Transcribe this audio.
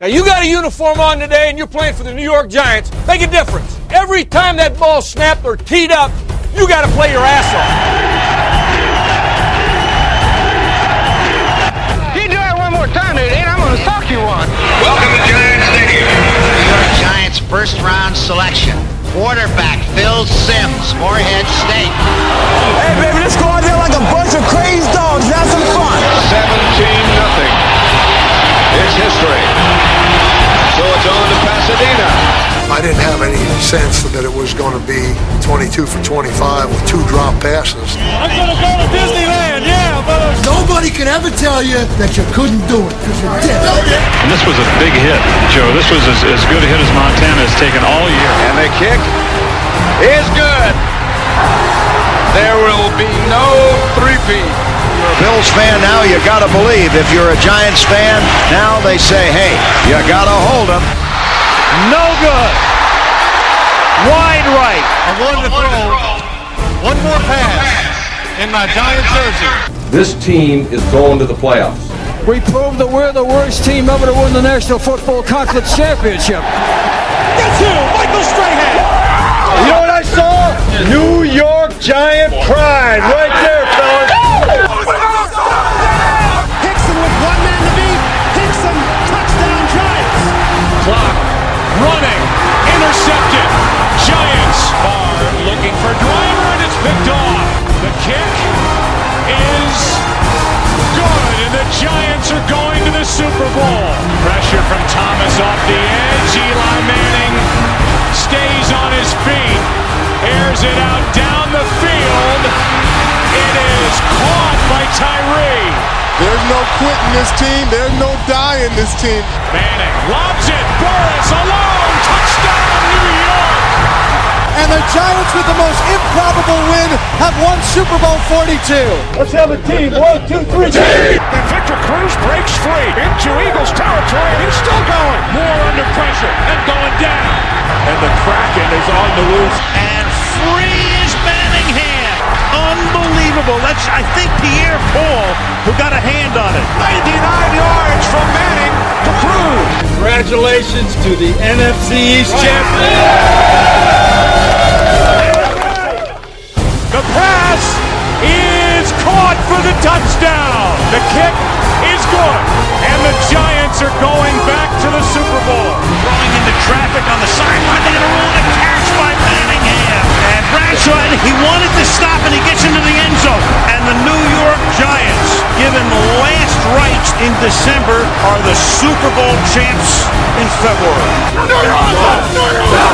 Now, you got a uniform on today and you're playing for the New York Giants. Make a difference. Every time that ball snapped or teed up, you got to play your ass off. You do it one more time, dude, and I'm going to sock you one. Welcome to Giants Stadium. New York Giants first-round selection. Quarterback Phil Simms, Morehead State. Hey, baby, let's go out there like a bunch of crazy dogs. Have some fun. 17-0. It's history. So it's on to Pasadena. I didn't have any sense that it was going to be 22 for 25 with 2 drop passes. I'm going to go to Disneyland, yeah, but Nobody can ever tell you that you couldn't do it because you did. And this was a big hit, Joe. This was as good a hit as Montana has taken all year. And the kick is good. There will be no three-peat. You're a Bills fan now, you gotta believe. If you're a Giants fan, now they say, hey, you gotta hold them. No good. Wide right. I wanted to throw one more pass in my Giant jersey. This team is going to the playoffs. We proved that we're the worst team ever to win the National Football Conference Championship. Guess who? Michael Strahan. You know what I saw? New York Giant pride right there, fellas. Hickson with 1 man to beat. Hickson, touchdown Giants. Clock running, intercepted. Giants are looking for Driver, and it's picked off. The kick is good, and the Giants are going to the Super Bowl. Pressure from Thomas off the edge. Eli Manning stays on his feet, airs it out down the field. It is caught by Tyree. There's no quitting this team. There's no dying this team. Manning lobs it. Burris alone. Touchdown, New York. And the Giants, with the most improbable win, have won Super Bowl 42. Let's have a team. 1, 2, 3. And Victor Cruz breaks free into Eagles territory, and he's still going. More under pressure and going down. And the Kraken is on the loose. And free is Manningham. Unbelievable. That's, I think, Pierre Paul who got a hand on it. 99 yards from Manning to Cruz. Congratulations to the NFC East champion. The pass is caught for the touchdown. The kick is good. And the Giants are going back to the Super Bowl. Throwing into traffic on the sideline. They're going to rule the catch by Manningham. And Bradshaw, he wanted to stop, and he gets into the end zone. And the New York Giants, given last rites in December, are the Super Bowl champs in February. New York!